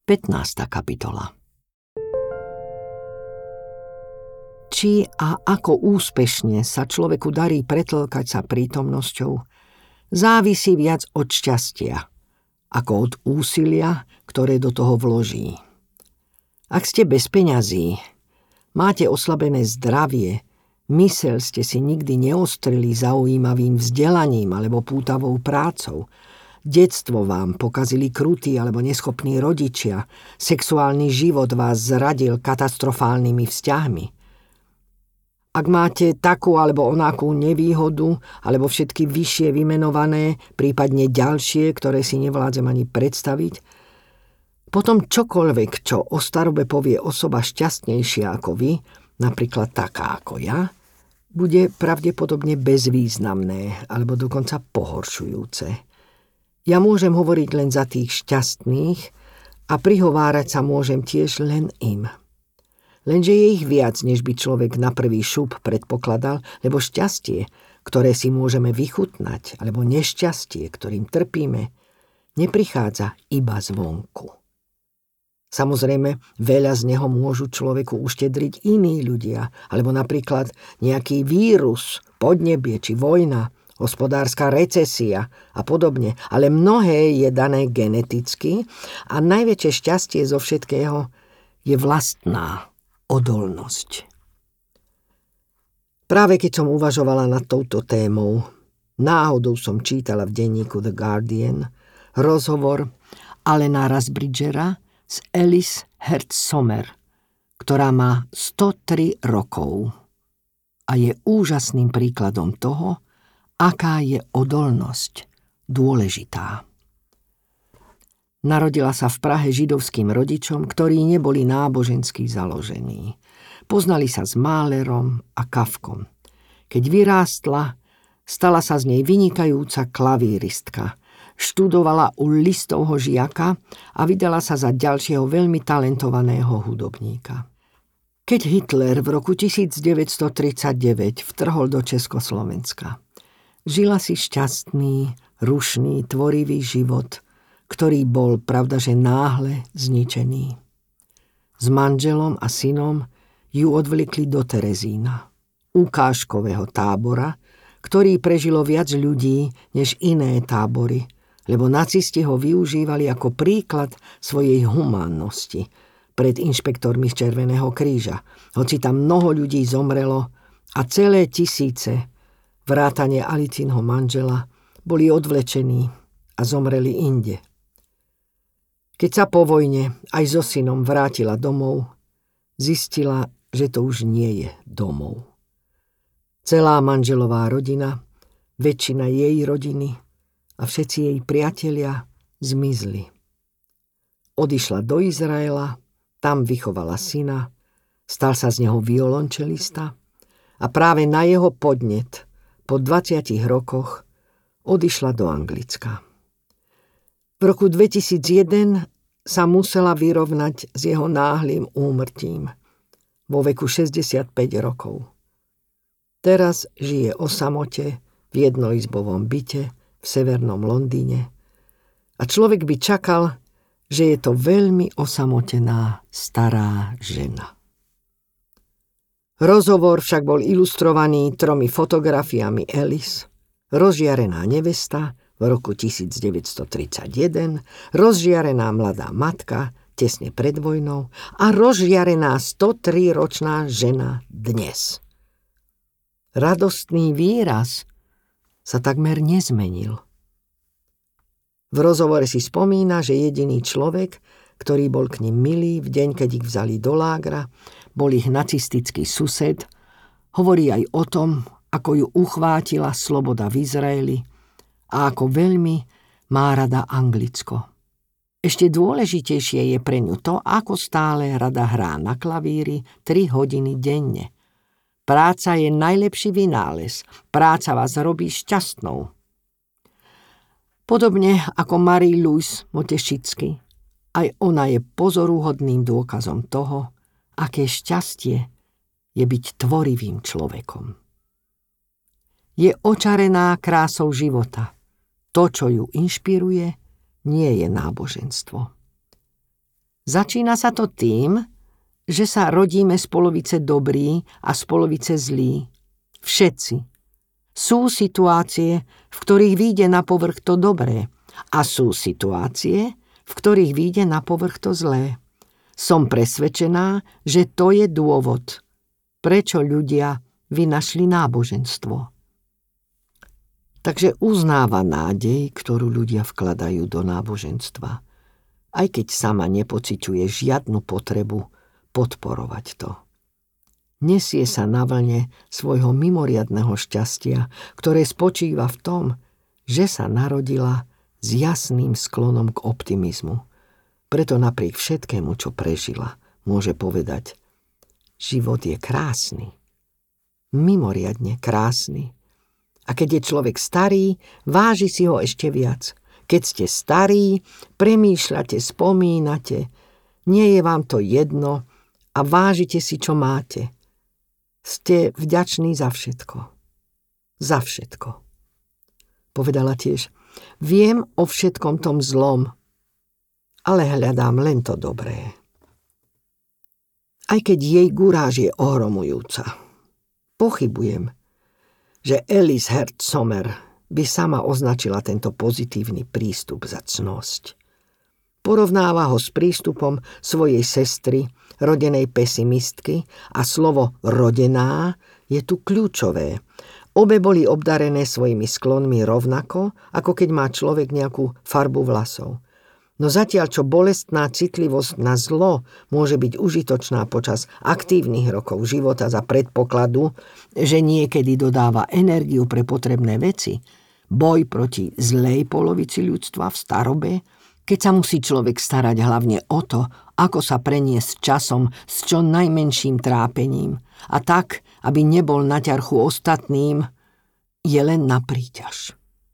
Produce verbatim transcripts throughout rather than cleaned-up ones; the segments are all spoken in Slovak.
pätnásta kapitola. Či a ako úspešne sa človeku darí pretlkať sa prítomnosťou, závisí viac od šťastia, ako od úsilia, ktoré do toho vloží. Ak ste bez peňazí, máte oslabené zdravie, myseľ ste si nikdy neostrili zaujímavým vzdelaním alebo pútavou prácou, detstvo vám pokazili krutí alebo neschopní rodičia, sexuálny život vás zradil katastrofálnymi vzťahmi. Ak máte takú alebo onakú nevýhodu, alebo všetky vyššie vymenované, prípadne ďalšie, ktoré si nevládzem ani predstaviť, potom čokoľvek, čo o starobe povie osoba šťastnejšia ako vy, napríklad taká ako ja, bude pravdepodobne bezvýznamné alebo dokonca pohoršujúce. Ja môžem hovoriť len za tých šťastných a prihovárať sa môžem tiež len im. Lenže je ich viac, než by človek na prvý šup predpokladal, lebo šťastie, ktoré si môžeme vychutnať, alebo nešťastie, ktorým trpíme, neprichádza iba zvonku. Samozrejme, veľa z neho môžu človeku uštedriť iní ľudia, alebo napríklad nejaký vírus, podnebie či vojna, hospodárska recesia a podobne, ale mnohé je dané geneticky a najväčšie šťastie zo všetkého je vlastná odolnosť. Práve keď som uvažovala nad touto témou, náhodou som čítala v denníku The Guardian rozhovor Allena Rusbridgera s Alice Herz Sommer, ktorá má sto tri rokov a je úžasným príkladom toho, aká je odolnosť dôležitá. Narodila sa v Prahe židovským rodičom, ktorí neboli nábožensky založení. Poznali sa s Mahlerom a Kafkom. Keď vyrástla, stala sa z nej vynikajúca klavíristka. Študovala u Listovho žiaka a vydala sa za ďalšieho veľmi talentovaného hudobníka. Keď Hitler v roku devätnásťtridsaťdeväť vtrhol do Československa, žila si šťastný, rušný, tvorivý život, ktorý bol, pravdaže, náhle zničený. S manželom a synom ju odvlekli do Terezína, ukážkového tábora, ktorý prežilo viac ľudí než iné tábory, lebo nacisti ho využívali ako príklad svojej humánnosti pred inšpektormi z Červeného kríža, hoci tam mnoho ľudí zomrelo a celé tisíce vrátane Alicinho manžela boli odvlečení a zomreli inde. Keď sa po vojne aj so synom vrátila domov, zistila, že to už nie je domov. Celá manželová rodina, väčšina jej rodiny a všetci jej priatelia zmizli. Odišla do Izraela, tam vychovala syna, stal sa z neho violončelista a práve na jeho podnet po dvadsiatich rokoch odišla do Anglicka. V roku dvetisícjeden sa musela vyrovnať s jeho náhlym úmrtím vo veku šesťdesiatpäť rokov. Teraz žije o samote v jednoizbovom byte v severnom Londýne a človek by čakal, že je to veľmi osamotená stará žena. Rozhovor však bol ilustrovaný tromi fotografiami Alice, rozžiarená nevesta v roku devätnásťtridsaťjeden, rozžiarená mladá matka tesne pred vojnou a rozžiarená stotri-ročná žena dnes. Radostný výraz sa takmer nezmenil. V rozhovore si spomína, že jediný človek, ktorý bol k nim milý v deň, keď ich vzali do lágra, bol ich nacistický sused, hovorí aj o tom, ako ju uchvátila sloboda v Izraeli a ako veľmi má rada Anglicko. Ešte dôležitejšie je pre ňu to, ako stále rada hrá na klavíri tri hodiny denne. Práca je najlepší vynález. Práca vás robí šťastnou. Podobne ako Marie-Louise Motešicky, aj ona je pozoruhodným dôkazom toho, aké šťastie je byť tvorivým človekom. Je očarená krásou života. To, čo ju inšpiruje, nie je náboženstvo. Začína sa to tým, že sa rodíme z polovice dobrí a z polovice zlí. Všetci. Sú situácie, v ktorých vyjde na povrch to dobré a sú situácie, v ktorých vyjde na povrch to zlé. Som presvedčená, že to je dôvod, prečo ľudia vynašli náboženstvo. Takže uznáva nádej, ktorú ľudia vkladajú do náboženstva, aj keď sama nepociťuje žiadnu potrebu podporovať to. Nesie sa na vlne svojho mimoriadneho šťastia, ktoré spočíva v tom, že sa narodila s jasným sklonom k optimizmu. Preto napriek všetkému, čo prežila, môže povedať: život je krásny, mimoriadne krásny. A keď je človek starý, váži si ho ešte viac. Keď ste starí, premýšľate, spomínate, nie je vám to jedno a vážite si, čo máte. Ste vďační za všetko. Za všetko. Povedala tiež: viem o všetkom tom zlom, ale hľadám len to dobré. Aj keď jej guráž je ohromujúca. Pochybujem, že Alice Herz Sommer by sama označila tento pozitívny prístup za cnosť. Porovnáva ho s prístupom svojej sestry, rodenej pesimistky, a slovo rodená je tu kľúčové. Obe boli obdarené svojimi sklonmi rovnako, ako keď má človek nejakú farbu vlasov. No zatiaľ, čo bolestná citlivosť na zlo môže byť užitočná počas aktívnych rokov života za predpokladu, že niekedy dodáva energiu pre potrebné veci, boj proti zlej polovici ľudstva v starobe, keď sa musí človek starať hlavne o to, ako sa preniesť časom s čo najmenším trápením a tak, aby nebol na ťarchu ostatným, je len na príťaž.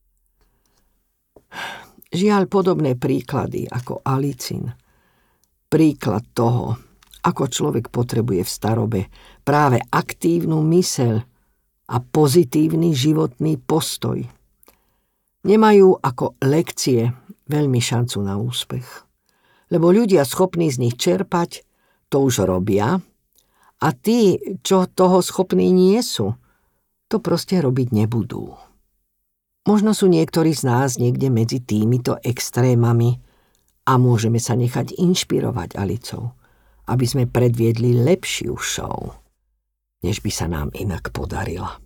Žiaľ, podobné príklady ako Alicin, príklad toho, ako človek potrebuje v starobe práve aktívnu myseľ a pozitívny životný postoj, nemajú ako lekcie veľmi šancu na úspech. Lebo ľudia schopní z nich čerpať, to už robia, a tí, čo toho schopní nie sú, to proste robiť nebudú. Možno sú niektorí z nás niekde medzi týmito extrémami a môžeme sa nechať inšpirovať Alicou, aby sme predviedli lepšiu show, než by sa nám inak podarila.